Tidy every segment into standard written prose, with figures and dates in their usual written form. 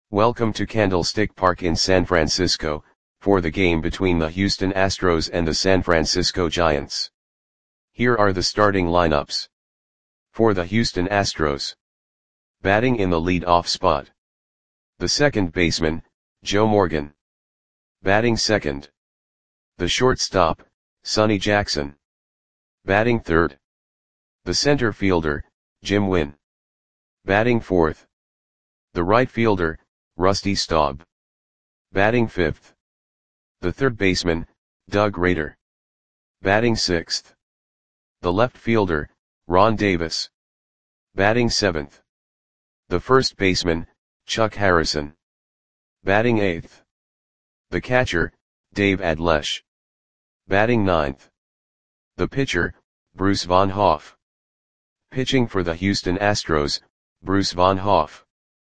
Welcome to Candlestick Park in San Francisco, for the game between the Houston Astros and the San Francisco Giants. Here are the starting lineups. For the Houston Astros. Batting in the lead-off spot. The second baseman, Joe Morgan. Batting second. The shortstop, Sonny Jackson. Batting third. The center fielder, Jim Wynn. Batting fourth. The right fielder, Rusty Staub. Batting fifth. The third baseman, Doug Rader. Batting sixth. The left fielder, Ron Davis. Batting seventh. The first baseman, Chuck Harrison. Batting eighth. The catcher, Dave Adlesh. Batting ninth. The pitcher, Bruce Von Hoff. Pitching for the Houston Astros, Bruce Von Hoff.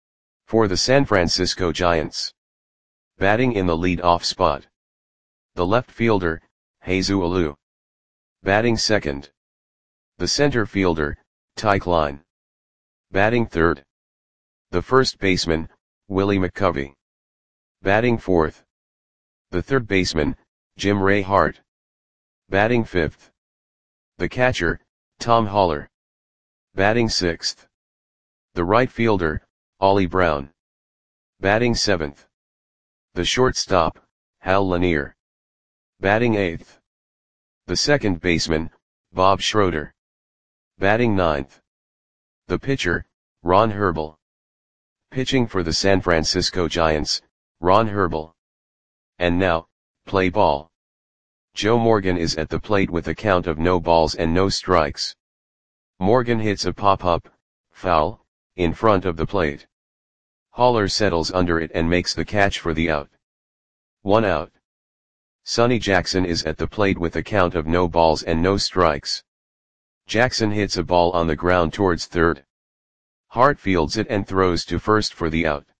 For the San Francisco Giants. Batting in the lead-off spot. The left fielder, Jesus Alou. Batting second. The center fielder, Ty Klein. Batting third. The first baseman, Willie McCovey. Batting fourth. The third baseman, Jim Ray Hart. Batting fifth. The catcher, Tom Haller. Batting sixth. The right fielder, Ollie Brown. Batting seventh. The shortstop, Hal Lanier. Batting eighth. The second baseman, Bob Schroeder. Batting ninth. The pitcher, Ron Herbel. Pitching for the San Francisco Giants, Ron Herbel. And now, play ball. Joe Morgan is at the plate with a count of no balls and no strikes. Morgan hits a pop-up, foul, in front of the plate. Haller settles under it and makes the catch for the out. 1 out. Sonny Jackson is at the plate with a count of no balls and no strikes. Jackson hits a ball on the ground towards third. Hart fields it and throws to first for the out.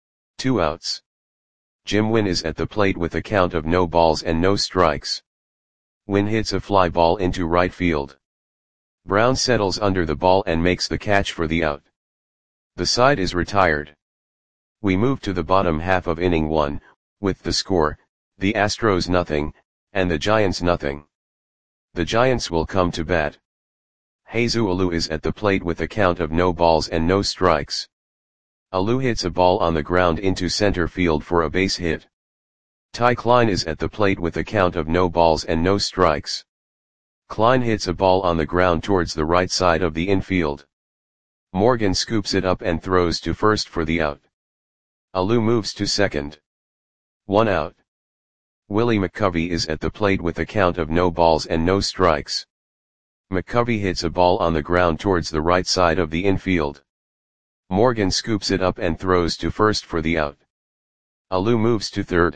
2 outs. Jim Wynn is at the plate with a count of no balls and no strikes. Wynn hits a fly ball into right field. Brown settles under the ball and makes the catch for the out. The side is retired. We move to the bottom half of inning 1, with the score, the Astros nothing, and the Giants nothing. The Giants will come to bat. Jesus Alou is at the plate with a count of no balls and no strikes. Alou hits a ball on the ground into center field for a base hit. Ty Klein is at the plate with a count of no balls and no strikes. Klein hits a ball on the ground towards the right side of the infield. Morgan scoops it up and throws to first for the out. Alou moves to second. 1 out. Willie McCovey is at the plate with a count of no balls and no strikes. McCovey hits a ball on the ground towards the right side of the infield. Morgan scoops it up and throws to first for the out. Alou moves to third.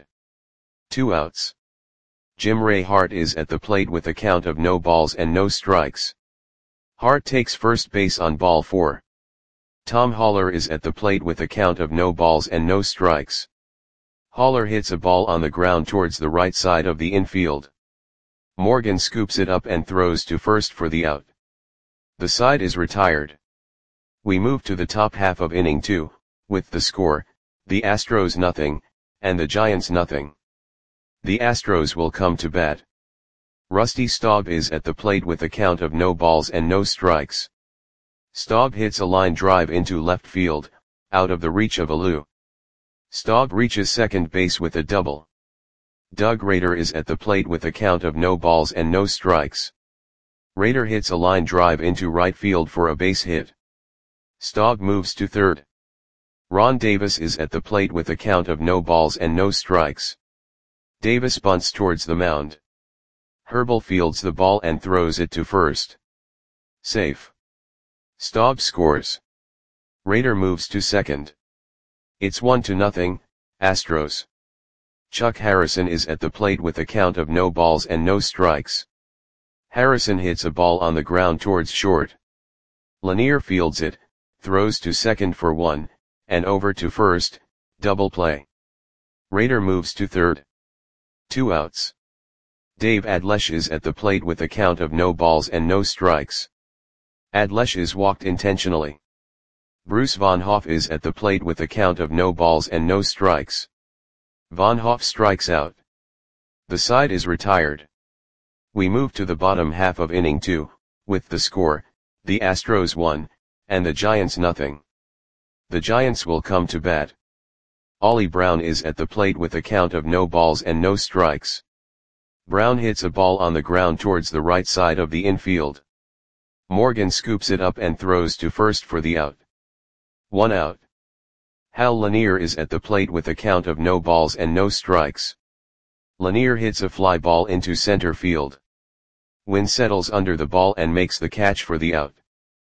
2 outs. Jim Ray Hart is at the plate with a count of no balls and no strikes. Hart takes first base on ball 4. Tom Haller is at the plate with a count of no balls and no strikes. Haller hits a ball on the ground towards the right side of the infield. Morgan scoops it up and throws to first for the out. The side is retired. We move to the top half of inning 2, with the score, the Astros nothing, and the Giants nothing. The Astros will come to bat. Rusty Staub is at the plate with a count of no balls and no strikes. Staub hits a line drive into left field, out of the reach of Alou. Staub reaches second base with a double. Doug Rader is at the plate with a count of no balls and no strikes. Rader hits a line drive into right field for a base hit. Staub moves to third. Ron Davis is at the plate with a count of no balls and no strikes. Davis bunts towards the mound. Herbel fields the ball and throws it to first. Safe. Staub scores. Rader moves to second. It's 1-0, Astros. Chuck Harrison is at the plate with a count of no balls and no strikes. Harrison hits a ball on the ground towards short. Lanier fields it, throws to second for 1, and over to first, double play. Rader moves to third. 2 outs. Dave Adlesh is at the plate with a count of no balls and no strikes. Adlesh is walked intentionally. Bruce Von Hoff is at the plate with a count of no balls and no strikes. Von Hoff strikes out. The side is retired. We move to the bottom half of inning 2, with the score, the Astros 1, and the Giants nothing. The Giants will come to bat. Ollie Brown is at the plate with a count of no balls and no strikes. Brown hits a ball on the ground towards the right side of the infield. Morgan scoops it up and throws to first for the out. 1 out. Hal Lanier is at the plate with a count of no balls and no strikes. Lanier hits a fly ball into center field. Wynn settles under the ball and makes the catch for the out.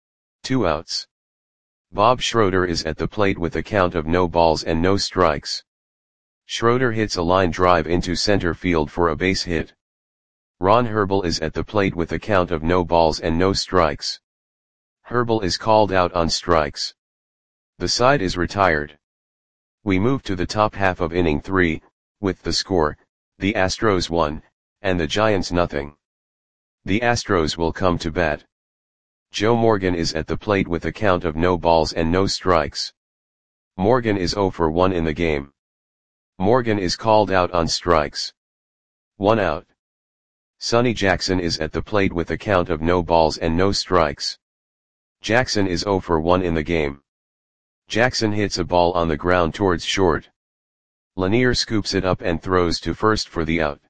2 outs. Bob Schroeder is at the plate with a count of no balls and no strikes. Schroeder hits a line drive into center field for a base hit. Ron Herbel is at the plate with a count of no balls and no strikes. Herbel is called out on strikes. The side is retired. We move to the top half of inning 3, with the score, the Astros 1, and the Giants nothing. The Astros will come to bat. Joe Morgan is at the plate with a count of no balls and no strikes. Morgan is 0 for 1 in the game. Morgan is called out on strikes. 1 out. Sonny Jackson is at the plate with a count of no balls and no strikes. Jackson is 0 for 1 in the game. Jackson hits a ball on the ground towards short. Lanier scoops it up and throws to first for the out.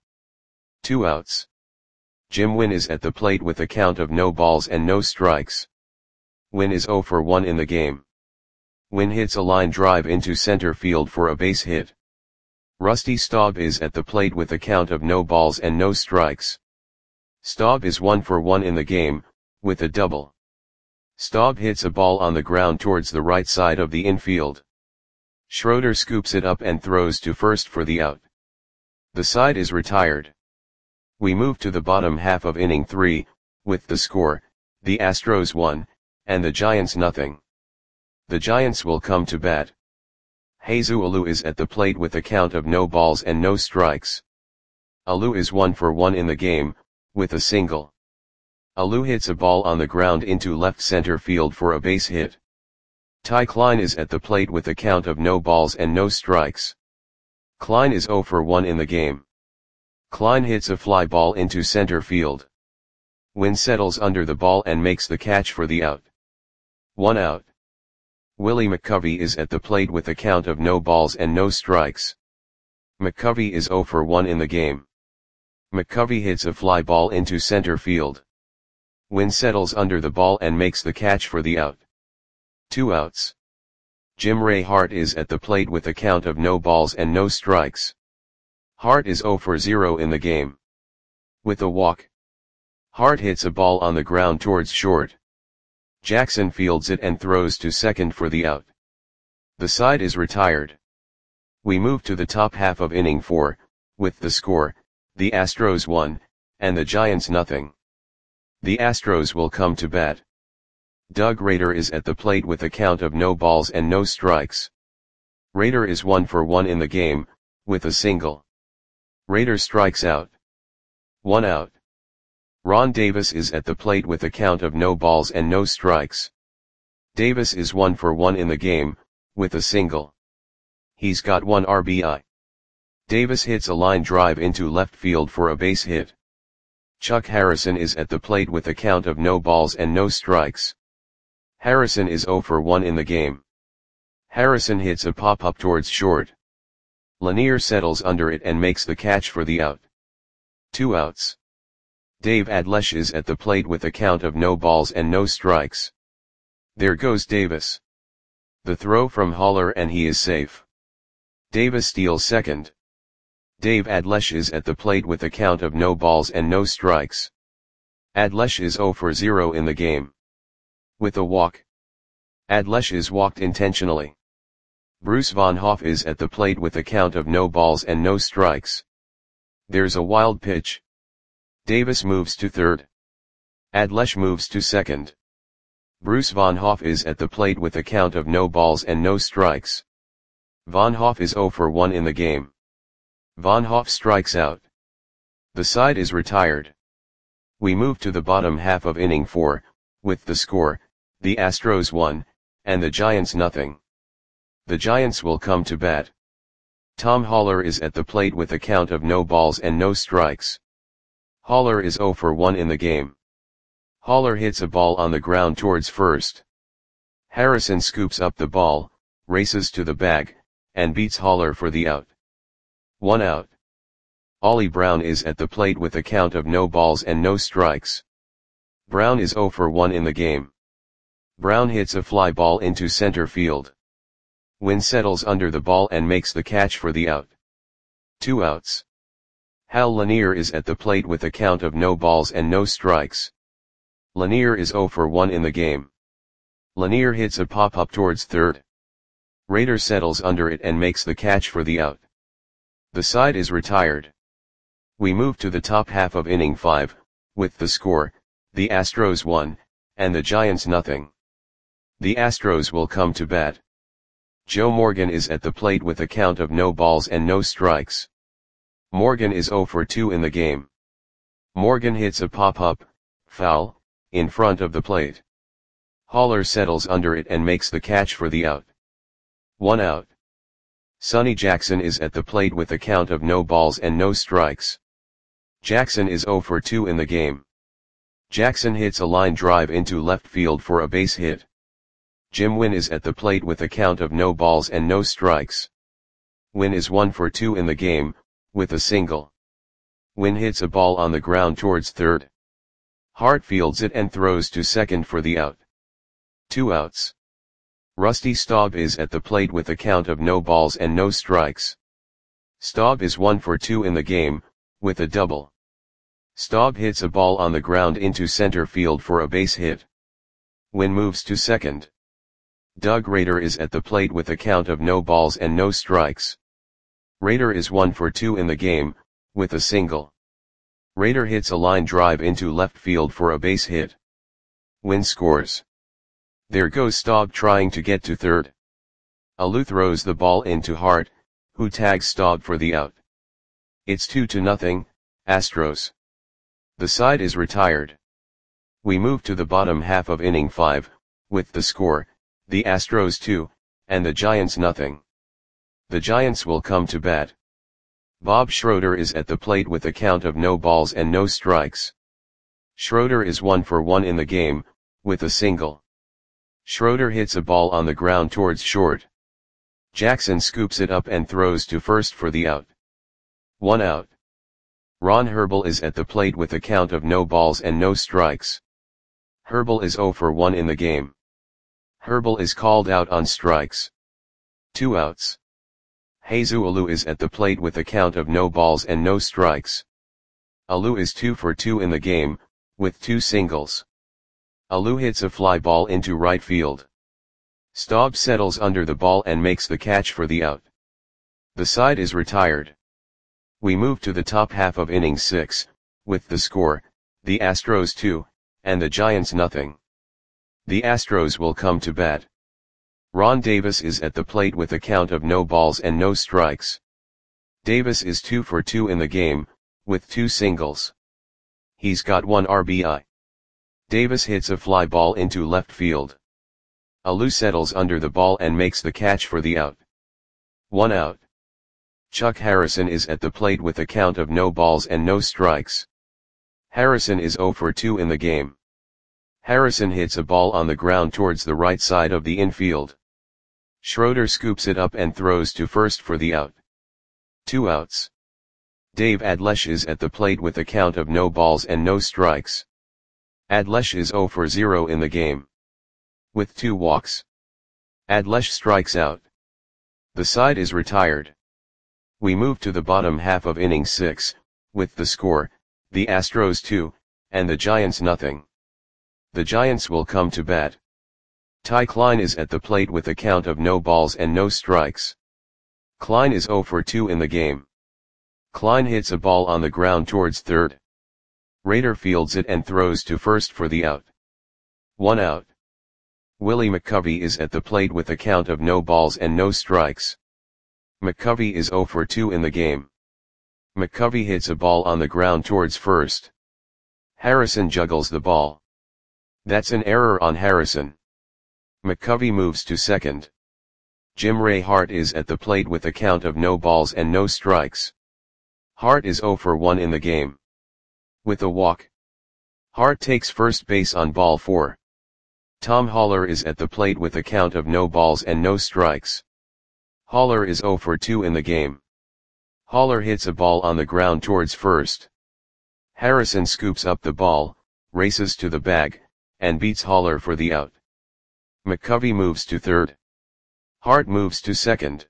2 outs. Jim Wynn is at the plate with a count of no balls and no strikes. Wynn is 0 for 1 in the game. Wynn hits a line drive into center field for a base hit. Rusty Staub is at the plate with a count of no balls and no strikes. Staub is 1 for 1 in the game, with a double. Staub hits a ball on the ground towards the right side of the infield. Schroeder scoops it up and throws to first for the out. The side is retired. We move to the bottom half of inning 3, with the score, the Astros 1, and the Giants nothing. The Giants will come to bat. Jesus Alou is at the plate with a count of no balls and no strikes. Alou is 1 for 1 in the game, with a single. Alou hits a ball on the ground into left center field for a base hit. Ty Klein is at the plate with a count of no balls and no strikes. Klein is 0 for 1 in the game. Klein hits a fly ball into center field. Wynn settles under the ball and makes the catch for the out. 1 out. Willie McCovey is at the plate with a count of no balls and no strikes. McCovey is 0 for 1 in the game. McCovey hits a fly ball into center field. Wynn settles under the ball and makes the catch for the out. 2 outs. Jim Ray Hart is at the plate with a count of no balls and no strikes. Hart is 0 for 0 in the game. With a walk. Hart hits a ball on the ground towards short. Jackson fields it and throws to second for the out. The side is retired. We move to the top half of inning 4, with the score, the Astros 1, and the Giants nothing. The Astros will come to bat. Doug Rader is at the plate with a count of no balls and no strikes. Rader is 1 for 1 in the game, with a single. Rader strikes out. 1 out. Ron Davis is at the plate with a count of no balls and no strikes. Davis is 1 for 1 in the game, with a single. He's got 1 RBI. Davis hits a line drive into left field for a base hit. Chuck Harrison is at the plate with a count of no balls and no strikes. Harrison is 0 for 1 in the game. Harrison hits a pop-up towards short. Lanier settles under it and makes the catch for the out. 2 outs. Dave Adlesh is at the plate with a count of no balls and no strikes. There goes Davis. The throw from Haller and he is safe. Davis steals second. Dave Adlesh is at the plate with a count of no balls and no strikes. Adlesh is 0 for 0 in the game. With a walk. Adlesh is walked intentionally. Bruce Von Hoff is at the plate with a count of no balls and no strikes. There's a wild pitch. Davis moves to third. Adlesh moves to second. Bruce Von Hoff is at the plate with a count of no balls and no strikes. Von Hoff is 0 for 1 in the game. Von Hoff strikes out. The side is retired. We move to the bottom half of inning 4, with the score, the Astros 1, and the Giants nothing. The Giants will come to bat. Tom Haller is at the plate with a count of no balls and no strikes. Haller is 0 for 1 in the game. Haller hits a ball on the ground towards first. Harrison scoops up the ball, races to the bag, and beats Haller for the out. 1 out. Ollie Brown is at the plate with a count of no balls and no strikes. Brown is 0 for 1 in the game. Brown hits a fly ball into center field. Wynn settles under the ball and makes the catch for the out. 2 outs. Hal Lanier is at the plate with a count of no balls and no strikes. Lanier is 0 for 1 in the game. Lanier hits a pop-up towards third. Rader settles under it and makes the catch for the out. The side is retired. We move to the top half of inning 5, with the score, the Astros 1, and the Giants nothing. The Astros will come to bat. Joe Morgan is at the plate with a count of no balls and no strikes. Morgan is 0 for 2 in the game. Morgan hits a pop-up, foul, in front of the plate. Haller settles under it and makes the catch for the out. 1 out. Sonny Jackson is at the plate with a count of no balls and no strikes. Jackson is 0 for 2 in the game. Jackson hits a line drive into left field for a base hit. Jim Wynn is at the plate with a count of no balls and no strikes. Wynn is 1 for 2 in the game, with a single. Wynn hits a ball on the ground towards third. Hart fields it and throws to second for the out. 2 outs. Rusty Staub is at the plate with a count of no balls and no strikes. Staub is 1 for 2 in the game, with a double. Staub hits a ball on the ground into center field for a base hit. Wynn moves to second. Doug Rader is at the plate with a count of no balls and no strikes. Rader is 1 for 2 in the game, with a single. Rader hits a line drive into left field for a base hit. Wynn scores. There goes Staub trying to get to third. Alou throws the ball into Hart, who tags Staub for the out. It's 2-0, Astros. The side is retired. We move to the bottom half of inning 5, with the score, the Astros 2, and the Giants nothing. The Giants will come to bat. Bob Schroeder is at the plate with a count of no balls and no strikes. Schroeder is 1 for 1 in the game, with a single. Schroeder hits a ball on the ground towards short. Jackson scoops it up and throws to first for the out. 1 out. Ron Herbel is at the plate with a count of no balls and no strikes. Herbel is 0 for 1 in the game. Herbel is called out on strikes. 2 outs. Jesus Alou is at the plate with a count of no balls and no strikes. Alou is 2 for 2 in the game, with 2 singles. Alou hits a fly ball into right field. Staub settles under the ball and makes the catch for the out. The side is retired. We move to the top half of inning 6, with the score, the Astros 2, and the Giants nothing. The Astros will come to bat. Ron Davis is at the plate with a count of no balls and no strikes. Davis is 2 for 2 in the game, with 2 singles. He's got 1 RBI. Davis hits a fly ball into left field. Alou settles under the ball and makes the catch for the out. 1 out. Chuck Harrison is at the plate with a count of no balls and no strikes. Harrison is 0 for 2 in the game. Harrison hits a ball on the ground towards the right side of the infield. Schroeder scoops it up and throws to first for the out. 2 outs. Dave Adlesh is at the plate with a count of no balls and no strikes. Adlesh is 0 for 0 in the game. With 2 walks. Adlesh strikes out. The side is retired. We move to the bottom half of inning 6, with the score, the Astros 2, and the Giants nothing. The Giants will come to bat. Ty Klein is at the plate with a count of no balls and no strikes. Klein is 0 for 2 in the game. Klein hits a ball on the ground towards third. Rader fields it and throws to first for the out. 1 out. Willie McCovey is at the plate with a count of no balls and no strikes. McCovey is 0 for 2 in the game. McCovey hits a ball on the ground towards first. Harrison juggles the ball. That's an error on Harrison. McCovey moves to second. Jim Ray Hart is at the plate with a count of no balls and no strikes. Hart is 0 for 1 in the game. With a walk, Hart takes first base on ball 4. Tom Haller is at the plate with a count of no balls and no strikes. Haller is 0 for 2 in the game. Haller hits a ball on the ground towards first. Harrison scoops up the ball, races to the bag, and beats Haller for the out. McCovey moves to third. Hart moves to second.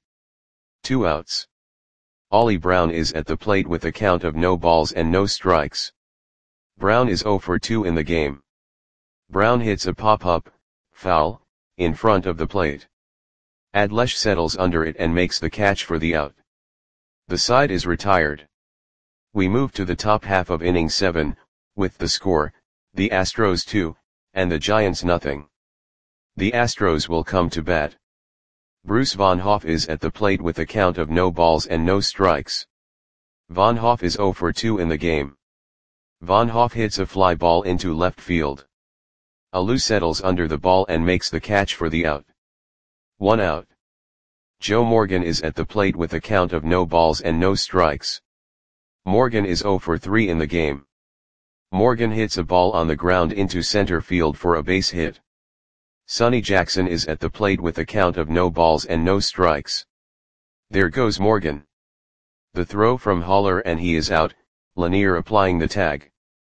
2 outs. Ollie Brown is at the plate with a count of no balls and no strikes. Brown is 0 for 2 in the game. Brown hits a pop-up, foul, in front of the plate. Adlesh settles under it and makes the catch for the out. The side is retired. We move to the top half of inning 7, with the score, the Astros 2, and the Giants nothing. The Astros will come to bat. Bruce Von Hoff is at the plate with a count of no balls and no strikes. Von Hoff is 0 for 2 in the game. Von Hoff hits a fly ball into left field. Alou settles under the ball and makes the catch for the out. 1 out. Joe Morgan is at the plate with a count of no balls and no strikes. Morgan is 0 for 3 in the game. Morgan hits a ball on the ground into center field for a base hit. Sonny Jackson is at the plate with a count of no balls and no strikes. There goes Morgan. The throw from Haller and he is out, Lanier applying the tag.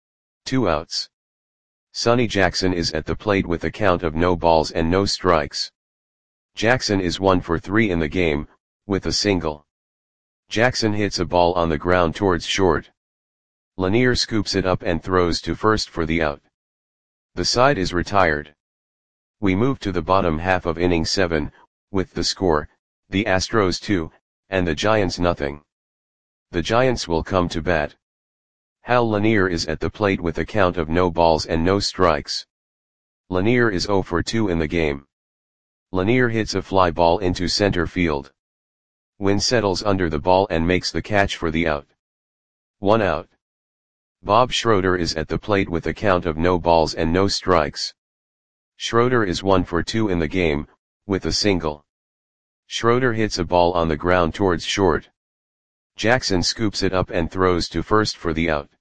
2 outs. Sonny Jackson is at the plate with a count of no balls and no strikes. Jackson is 1 for 3 in the game, with a single. Jackson hits a ball on the ground towards short. Lanier scoops it up and throws to first for the out. The side is retired. We move to the bottom half of inning 7, with the score, the Astros 2, and the Giants nothing. The Giants will come to bat. Hal Lanier is at the plate with a count of no balls and no strikes. Lanier is 0 for 2 in the game. Lanier hits a fly ball into center field. Wynn settles under the ball and makes the catch for the out. 1 out. Bob Schroeder is at the plate with a count of no balls and no strikes. Schroeder is 1 for 2 in the game, with a single. Schroeder hits a ball on the ground towards short. Jackson scoops it up and throws to first for the out.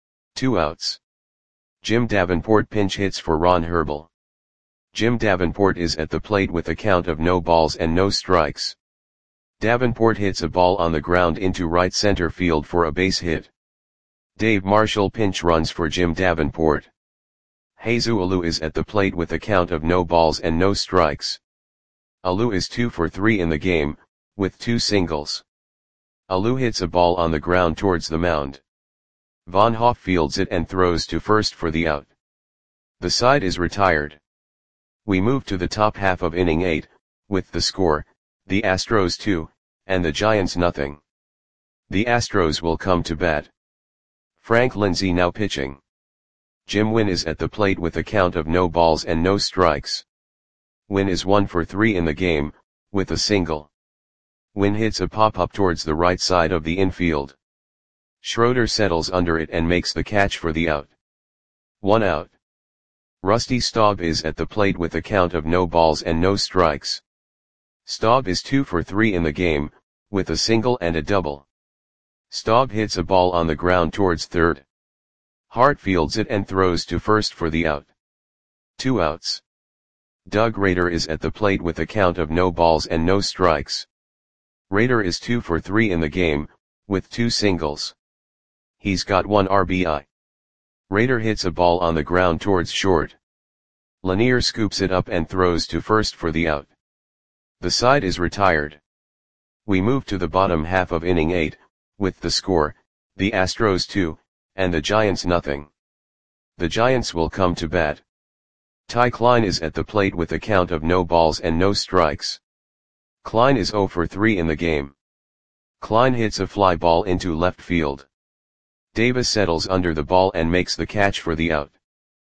2 outs. Jim Davenport pinch hits for Ron Herbel. Jim Davenport is at the plate with a count of no balls and no strikes. Davenport hits a ball on the ground into right center field for a base hit. Dave Marshall pinch runs for Jim Davenport. Jesus Alou is at the plate with a count of no balls and no strikes. Alou is 2 for 3 in the game, with 2 singles. Alou hits a ball on the ground towards the mound. Von Hoff fields it and throws to first for the out. The side is retired. We move to the top half of inning 8, with the score, the Astros 2, and the Giants nothing. The Astros will come to bat. Frank Lindsay now pitching. Jim Wynn is at the plate with a count of no balls and no strikes. Wynn is 1 for 3 in the game, with a single. Wynn hits a pop-up towards the right side of the infield. Schroeder settles under it and makes the catch for the out. 1 out. Rusty Staub is at the plate with a count of no balls and no strikes. Staub is 2 for 3 in the game, with a single and a double. Staub hits a ball on the ground towards third. Hart fields it and throws to first for the out. 2 outs. Doug Rader is at the plate with a count of no balls and no strikes. Rader is 2 for 3 in the game, with 2 singles. He's got 1 RBI. Rader hits a ball on the ground towards short. Lanier scoops it up and throws to first for the out. The side is retired. We move to the bottom half of inning 8, with the score, the Astros 2, and the Giants nothing. The Giants will come to bat. Ty Klein is at the plate with a count of no balls and no strikes. Klein is 0 for 3 in the game. Klein hits a fly ball into left field. Davis settles under the ball and makes the catch for the out.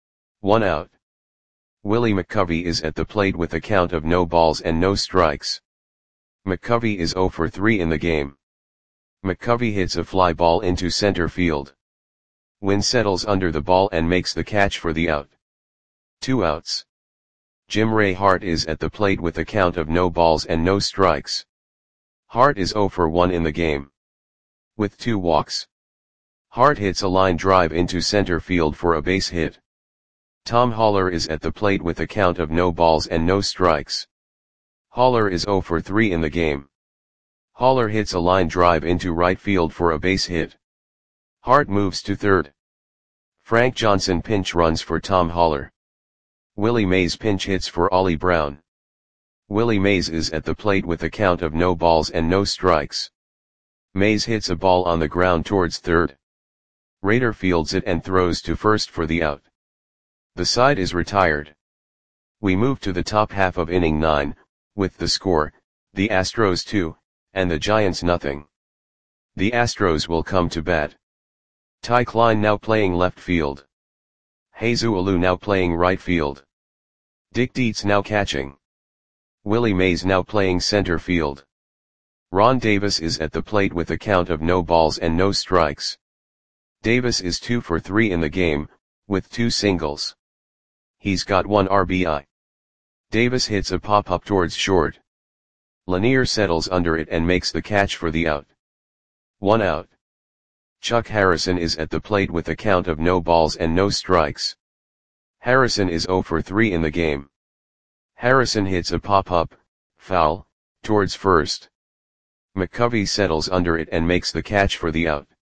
1 out. Willie McCovey is at the plate with a count of no balls and no strikes. McCovey is 0 for 3 in the game. McCovey hits a fly ball into center field. Wynn settles under the ball and makes the catch for the out. 2 outs. Jim Ray Hart is at the plate with a count of no balls and no strikes. Hart is 0 for 1 in the game. With 2 walks. Hart hits a line drive into center field for a base hit. Tom Haller is at the plate with a count of no balls and no strikes. Haller is 0 for 3 in the game. Haller hits a line drive into right field for a base hit. Hart moves to third. Frank Johnson pinch runs for Tom Haller. Willie Mays pinch hits for Ollie Brown. Willie Mays is at the plate with a count of no balls and no strikes. Mays hits a ball on the ground towards third. Rader fields it and throws to first for the out. The side is retired. We move to the top half of inning 9, with the score, the Astros 2, and the Giants nothing. The Astros will come to bat. Ty Klein now playing left field. Jesus Alou now playing right field. Dick Dietz now catching. Willie Mays now playing center field. Ron Davis is at the plate with a count of no balls and no strikes. Davis is 2 for 3 in the game, with 2 singles. He's got 1 RBI. Davis hits a pop-up towards short. Lanier settles under it and makes the catch for the out. 1 out. Chuck Harrison is at the plate with a count of no balls and no strikes. Harrison is 0 for 3 in the game. Harrison hits a pop-up, foul, towards first. McCovey settles under it and makes the catch for the out.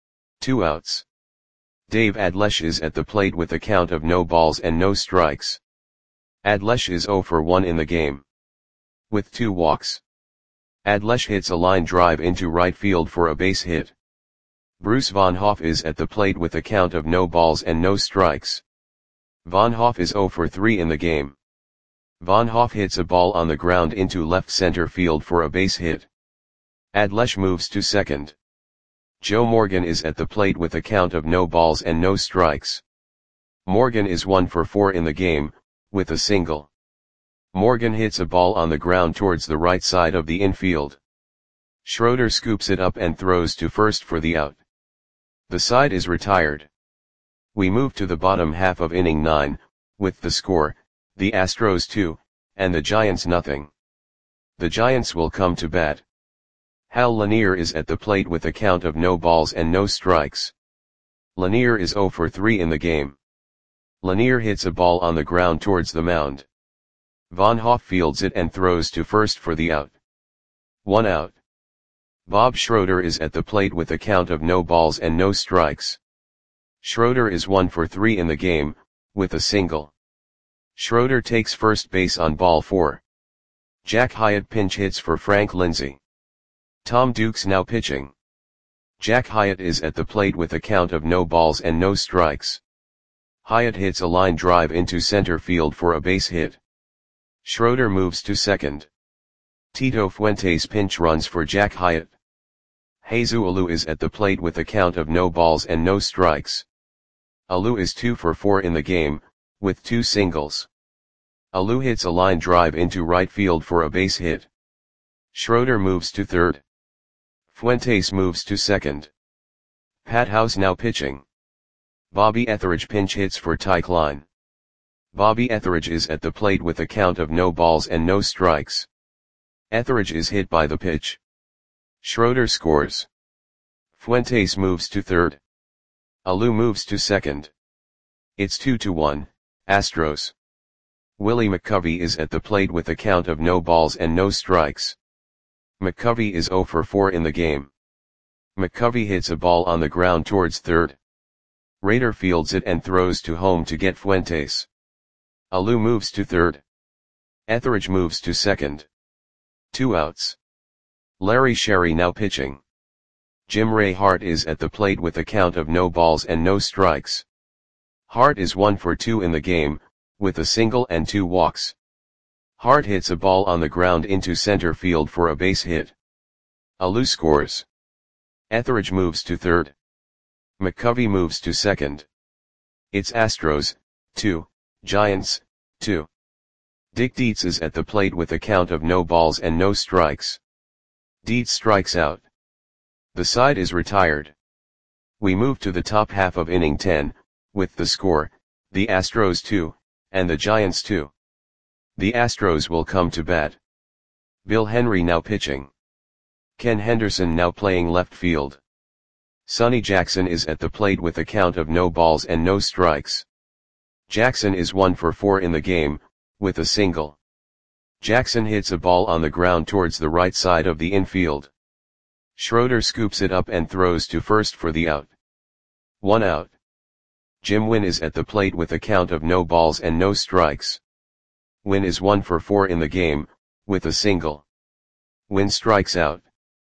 2 outs. Dave Adlesh is at the plate with a count of no balls and no strikes. Adlesh is 0 for 1 in the game. With 2 walks. Adlesh hits a line drive into right field for a base hit. Bruce Von Hoff is at the plate with a count of no balls and no strikes. Von Hoff is 0 for 3 in the game. Von Hoff hits a ball on the ground into left center field for a base hit. Adlesh moves to second. Joe Morgan is at the plate with a count of no balls and no strikes. Morgan is 1 for 4 in the game, with a single. Morgan hits a ball on the ground towards the right side of the infield. Schroeder scoops it up and throws to first for the out. The side is retired. We move to the bottom half of inning 9, with the score, the Astros 2, and the Giants nothing. The Giants will come to bat. Hal Lanier is at the plate with a count of no balls and no strikes. Lanier is 0 for 3 in the game. Lanier hits a ball on the ground towards the mound. Von Hoff fields it and throws to first for the out. 1 out. Bob Schroeder is at the plate with a count of no balls and no strikes. Schroeder is 1 for 3 in the game, with a single. Schroeder takes first base on ball 4. Jack Hyatt pinch hits for Frank Lindsay. Tom Dukes now pitching. Jack Hyatt is at the plate with a count of no balls and no strikes. Hyatt hits a line drive into center field for a base hit. Schroeder moves to second. Tito Fuentes pinch runs for Jack Hyatt. Jesus Alou is at the plate with a count of no balls and no strikes. Alou is 2 for 4 in the game, with 2 singles. Alou hits a line drive into right field for a base hit. Schroeder moves to third. Fuentes moves to second. Pat House now pitching. Bobby Etheridge pinch hits for Ty Klein. Bobby Etheridge is at the plate with a count of no balls and no strikes. Etheridge is hit by the pitch. Schroeder scores. Fuentes moves to third. Alou moves to second. It's 2-1, Astros. Willie McCovey is at the plate with a count of no balls and no strikes. McCovey is 0 for 4 in the game. McCovey hits a ball on the ground towards third. Rader fields it and throws to home to get Fuentes. Alou moves to third. Etheridge moves to second. 2 outs. Larry Sherry now pitching. Jim Ray Hart is at the plate with a count of no balls and no strikes. Hart is 1 for 2 in the game, with a single and 2 walks. Hart hits a ball on the ground into center field for a base hit. Alou scores. Etheridge moves to third. McCovey moves to second. It's Astros, 2, Giants, 2. Dick Dietz is at the plate with a count of no balls and no strikes. Dietz strikes out. The side is retired. We move to the top half of inning 10, with the score, the Astros 2, and the Giants 2. The Astros will come to bat. Bill Henry now pitching. Ken Henderson now playing left field. Sonny Jackson is at the plate with a count of no balls and no strikes. Jackson is 1 for 4 in the game, with a single. Jackson hits a ball on the ground towards the right side of the infield. Schroeder scoops it up and throws to first for the out. 1 out. Jim Wynn is at the plate with a count of no balls and no strikes. Wynn is 1 for 4 in the game, with a single. Wynn strikes out.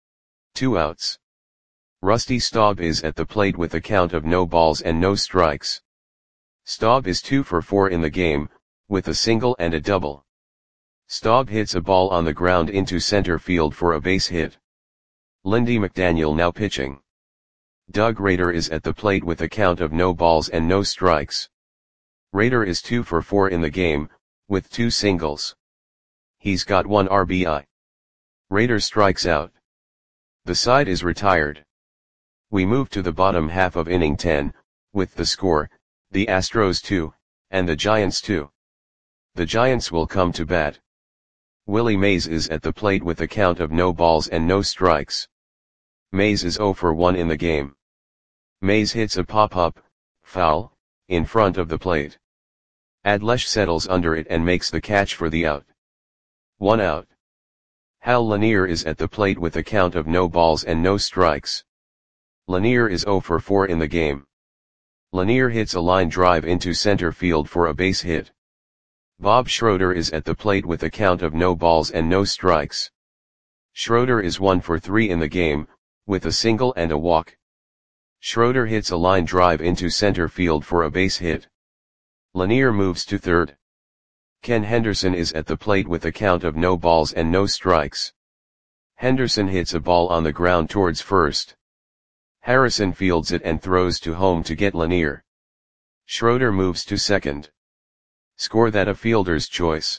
2 outs. Rusty Staub is at the plate with a count of no balls and no strikes. Staub is 2 for 4 in the game, with a single and a double. Staub hits a ball on the ground into center field for a base hit. Lindy McDaniel now pitching. Doug Rader is at the plate with a count of no balls and no strikes. Rader is 2 for 4 in the game, with 2 singles. He's got 1 RBI. Rader strikes out. The side is retired. We move to the bottom half of inning 10, with the score, the Astros 2, and the Giants 2. The Giants will come to bat. Willie Mays is at the plate with a count of no balls and no strikes. Mays is 0 for 1 in the game. Mays hits a pop-up, foul, in front of the plate. Adlesh settles under it and makes the catch for the out. 1 out. Hal Lanier is at the plate with a count of no balls and no strikes. Lanier is 0 for 4 in the game. Lanier hits a line drive into center field for a base hit. Bob Schroeder is at the plate with a count of no balls and no strikes. Schroeder is 1 for 3 in the game, with a single and a walk. Schroeder hits a line drive into center field for a base hit. Lanier moves to third. Ken Henderson is at the plate with a count of no balls and no strikes. Henderson hits a ball on the ground towards first. Harrison fields it and throws to home to get Lanier. Schroeder moves to second. Score that a fielder's choice.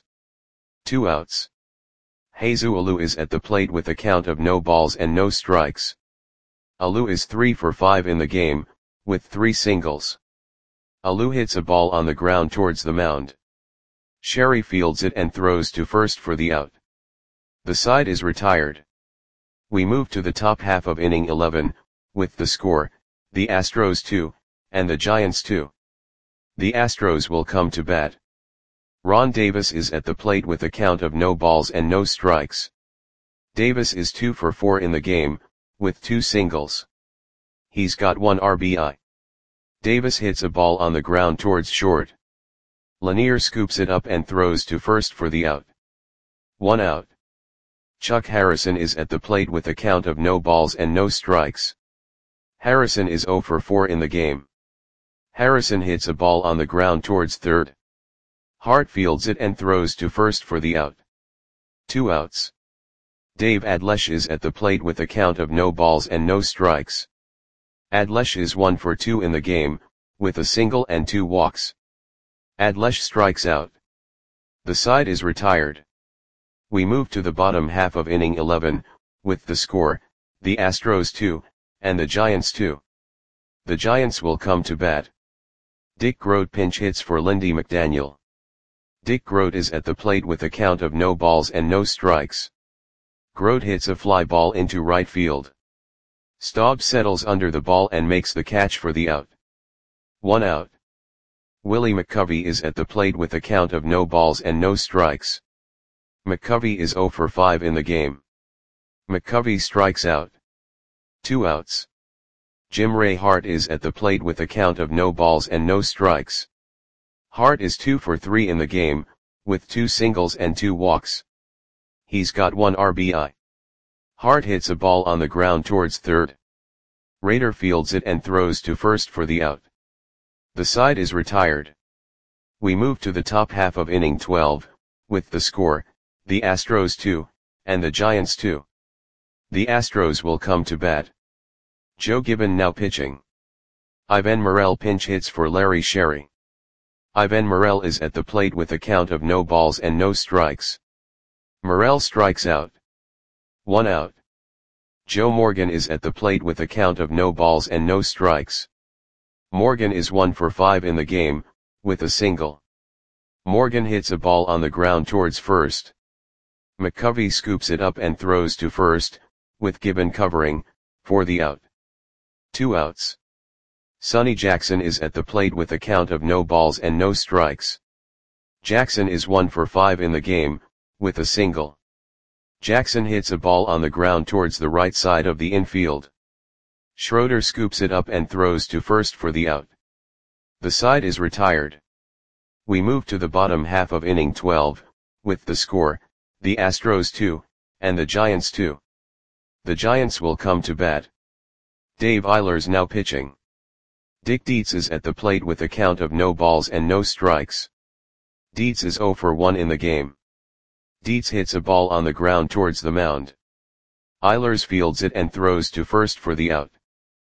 2 outs. Jesus Alou is at the plate with a count of no balls and no strikes. Alou is 3 for 5 in the game, with 3 singles. Alou hits a ball on the ground towards the mound. Sherry fields it and throws to first for the out. The side is retired. We move to the top half of inning 11, with the score, the Astros 2, and the Giants 2. The Astros will come to bat. Ron Davis is at the plate with a count of no balls and no strikes. Davis is 2 for 4 in the game, with 2 singles. He's got 1 RBI. Davis hits a ball on the ground towards short. Lanier scoops it up and throws to first for the out. 1 out. Chuck Harrison is at the plate with a count of no balls and no strikes. Harrison is 0 for 4 in the game. Harrison hits a ball on the ground towards third. Hart fields it and throws to first for the out. 2 outs. Dave Adlesh is at the plate with a count of no balls and no strikes. Adlesh is 1 for 2 in the game, with a single and 2 walks. Adlesh strikes out. The side is retired. We move to the bottom half of inning 11, with the score, the Astros 2, and the Giants 2. The Giants will come to bat. Dick Groat pinch hits for Lindy McDaniel. Dick Groat is at the plate with a count of no balls and no strikes. Groat hits a fly ball into right field. Staub settles under the ball and makes the catch for the out. 1 out. Willie McCovey is at the plate with a count of no balls and no strikes. McCovey is 0 for 5 in the game. McCovey strikes out. 2 outs. Jim Ray Hart is at the plate with a count of no balls and no strikes. Hart is 2 for 3 in the game, with 2 singles and 2 walks. He's got 1 RBI. Hart hits a ball on the ground towards third. Rader fields it and throws to first for the out. The side is retired. We move to the top half of inning 12, with the score, the Astros 2, and the Giants 2. The Astros will come to bat. Joe Gibbon now pitching. Ivan Morel pinch hits for Larry Sherry. Ivan Morel is at the plate with a count of no balls and no strikes. Morel strikes out. 1 out. Joe Morgan is at the plate with a count of no balls and no strikes. Morgan is 1 for 5 in the game, with a single. Morgan hits a ball on the ground towards first. McCovey scoops it up and throws to first, with Gibbon covering, for the out. 2 outs. Sonny Jackson is at the plate with a count of no balls and no strikes. Jackson is 1 for 5 in the game, with a single. Jackson hits a ball on the ground towards the right side of the infield. Schroeder scoops it up and throws to first for the out. The side is retired. We move to the bottom half of inning 12, with the score, the Astros 2, and the Giants 2. The Giants will come to bat. Dave Eilers now pitching. Dick Dietz is at the plate with a count of no balls and no strikes. Dietz is 0 for 1 in the game. Dietz hits a ball on the ground towards the mound. Eilers fields it and throws to first for the out.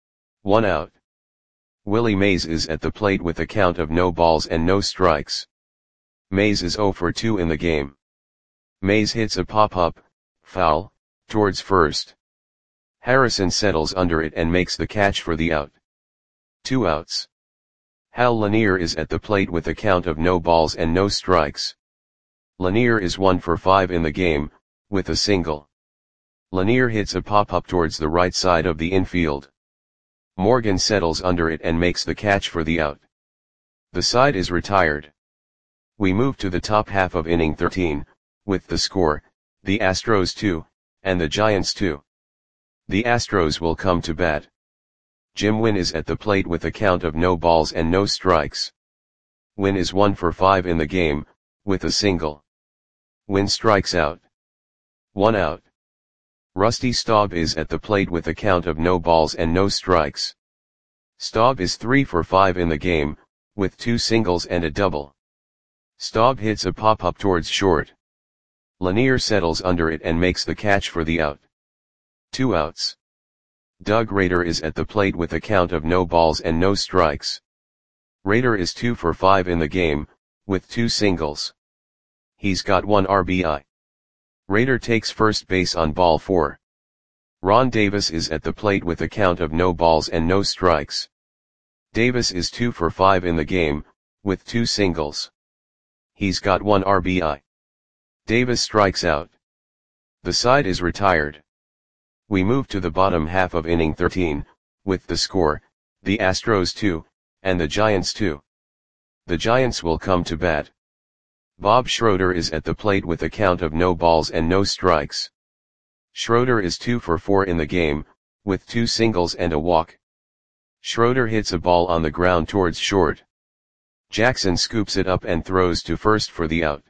1 out. Willie Mays is at the plate with a count of no balls and no strikes. Mays is 0 for 2 in the game. Mays hits a pop-up, foul, towards first. Harrison settles under it and makes the catch for the out. 2 outs. Hal Lanier is at the plate with a count of no balls and no strikes. Lanier is 1 for 5 in the game, with a single. Lanier hits a pop-up towards the right side of the infield. Morgan settles under it and makes the catch for the out. The side is retired. We move to the top half of inning 13, with the score, the Astros 2, and the Giants 2. The Astros will come to bat. Jim Wynn is at the plate with a count of no balls and no strikes. Wynn is 1 for 5 in the game, with a single. Wynn strikes out. 1 out. Rusty Staub is at the plate with a count of no balls and no strikes. Staub is 3 for 5 in the game, with 2 singles and a double. Staub hits a pop-up towards short. Lanier settles under it and makes the catch for the out. 2 outs. Doug Rader is at the plate with a count of no balls and no strikes. Rader is 2 for 5 in the game, with 2 singles. He's got 1 RBI. Rader takes first base on ball 4. Ron Davis is at the plate with a count of no balls and no strikes. Davis is 2 for 5 in the game, with 2 singles. He's got 1 RBI. Davis strikes out. The side is retired. We move to the bottom half of inning 13, with the score, the Astros 2, and the Giants 2. The Giants will come to bat. Bob Schroeder is at the plate with a count of no balls and no strikes. Schroeder is 2 for 4 in the game, with 2 singles and a walk. Schroeder hits a ball on the ground towards short. Jackson scoops it up and throws to first for the out.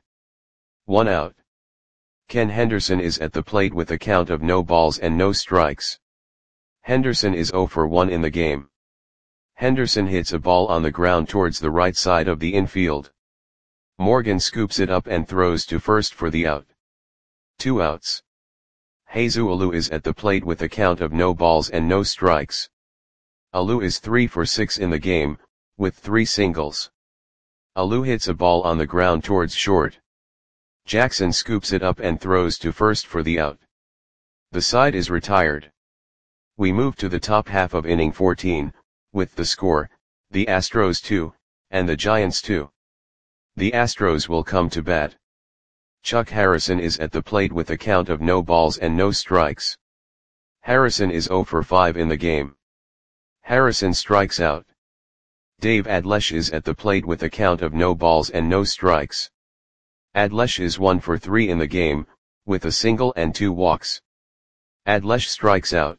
1 out. Ken Henderson is at the plate with a count of no balls and no strikes. Henderson is 0 for 1 in the game. Henderson hits a ball on the ground towards the right side of the infield. Morgan scoops it up and throws to first for the out. 2 outs. Jesus Alou is at the plate with a count of no balls and no strikes. Alou is 3 for 6 in the game, with 3 singles. Alou hits a ball on the ground towards short. Jackson scoops it up and throws to first for the out. The side is retired. We move to the top half of inning 14, with the score, the Astros 2, and the Giants 2. The Astros will come to bat. Chuck Harrison is at the plate with a count of no balls and no strikes. Harrison is 0 for 5 in the game. Harrison strikes out. Dave Adlesh is at the plate with a count of no balls and no strikes. Adlesh is 1 for 3 in the game, with a single and 2 walks. Adlesh strikes out.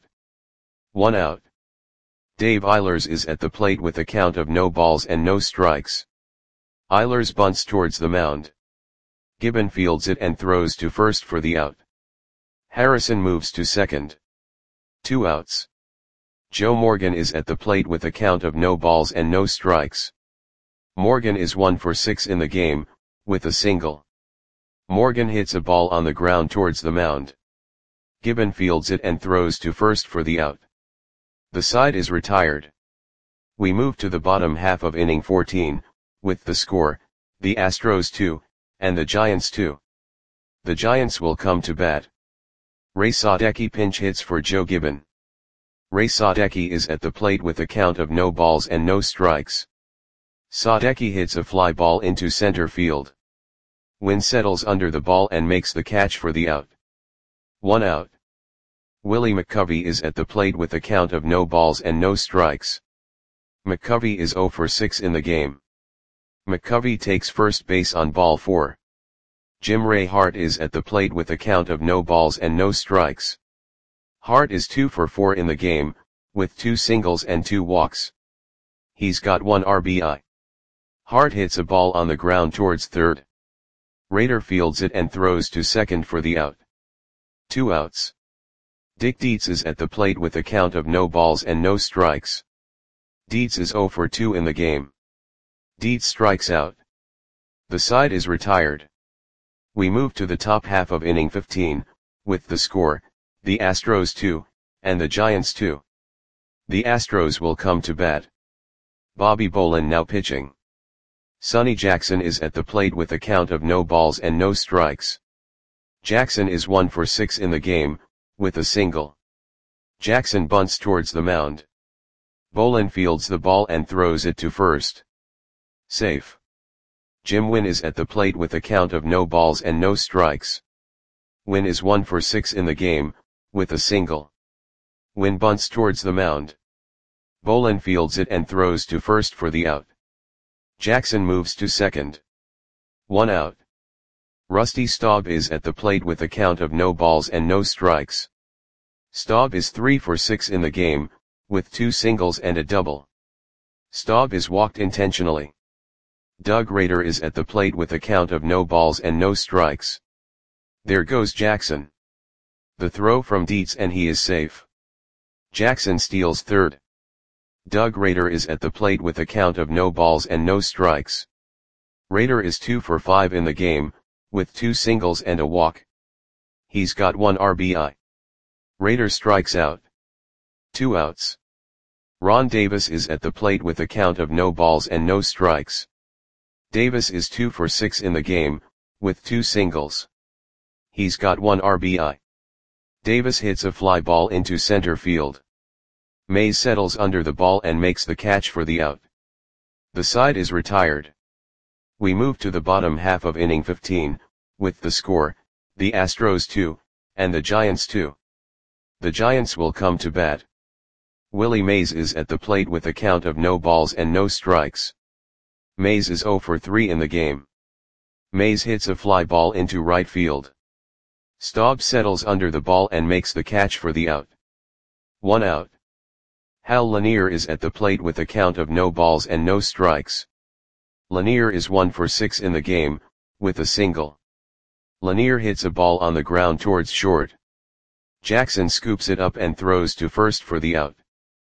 1 out. Dave Eilers is at the plate with a count of no balls and no strikes. Eilers bunts towards the mound. Gibbon fields it and throws to first for the out. Harrison moves to second. 2 outs. Joe Morgan is at the plate with a count of no balls and no strikes. Morgan is 1 for 6 in the game, with a single. Morgan hits a ball on the ground towards the mound. Gibbon fields it and throws to first for the out. The side is retired. We move to the bottom half of inning 14, with the score, the Astros 2, and the Giants 2. The Giants will come to bat. Ray Sadecki pinch hits for Joe Gibbon. Ray Sadecki is at the plate with a count of no balls and no strikes. Sadecki hits a fly ball into center field. Wynn settles under the ball and makes the catch for the out. 1 out. Willie McCovey is at the plate with a count of no balls and no strikes. McCovey is 0 for 6 in the game. McCovey takes first base on ball 4. Jim Ray Hart is at the plate with a count of no balls and no strikes. Hart is 2 for 4 in the game, with 2 singles and 2 walks. He's got 1 RBI. Hart hits a ball on the ground towards third. Rader fields it and throws to second for the out. 2 outs. Dick Dietz is at the plate with a count of no balls and no strikes. Dietz is 0 for 2 in the game. Dietz strikes out. The side is retired. We move to the top half of inning 15, with the score, the Astros 2, and the Giants 2. The Astros will come to bat. Bobby Bolin now pitching. Sonny Jackson is at the plate with a count of no balls and no strikes. Jackson is 1 for 6 in the game, with a single. Jackson bunts towards the mound. Bolin fields the ball and throws it to first. Safe. Jim Wynn is at the plate with a count of no balls and no strikes. Wynn is 1 for 6 in the game, with a single. Wynn bunts towards the mound. Bolin fields it and throws to first for the out. Jackson moves to second. 1 out. Rusty Staub is at the plate with a count of no balls and no strikes. Staub is 3 for 6 in the game, with 2 singles and a double. Staub is walked intentionally. Doug Rader is at the plate with a count of no balls and no strikes. There goes Jackson. The throw from Dietz and he is safe. Jackson steals third. Doug Rader is at the plate with a count of no balls and no strikes. Rader is 2 for 5 in the game, with 2 singles and a walk. He's got 1 RBI. Rader strikes out. 2 outs. Ron Davis is at the plate with a count of no balls and no strikes. Davis is 2 for 6 in the game, with 2 singles. He's got 1 RBI. Davis hits a fly ball into center field. Mays settles under the ball and makes the catch for the out. The side is retired. We move to the bottom half of inning 15, with the score, the Astros 2, and the Giants 2. The Giants will come to bat. Willie Mays is at the plate with a count of no balls and no strikes. Mays is 0 for 3 in the game. Mays hits a fly ball into right field. Staub settles under the ball and makes the catch for the out. 1 out. Hal Lanier is at the plate with a count of no balls and no strikes. Lanier is 1 for 6 in the game, with a single. Lanier hits a ball on the ground towards short. Jackson scoops it up and throws to first for the out.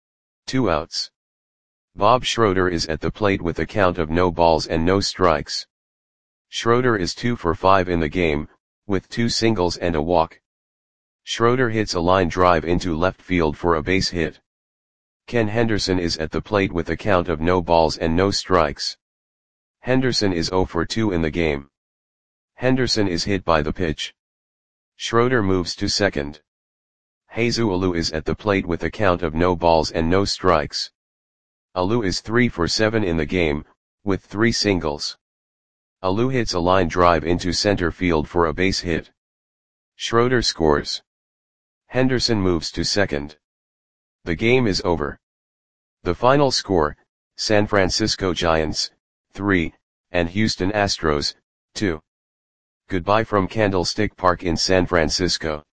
2 outs. Bob Schroeder is at the plate with a count of no balls and no strikes. Schroeder is 2 for 5 in the game, with 2 singles and a walk. Schroeder hits a line drive into left field for a base hit. Ken Henderson is at the plate with a count of no balls and no strikes. Henderson is 0 for 2 in the game. Henderson is hit by the pitch. Schroeder moves to second. Jesus Alou is at the plate with a count of no balls and no strikes. Alou is 3 for 7 in the game, with 3 singles. Alou hits a line drive into center field for a base hit. Schroeder scores. Henderson moves to second. The game is over. The final score, San Francisco Giants, 3, and Houston Astros, 2. Goodbye from Candlestick Park in San Francisco.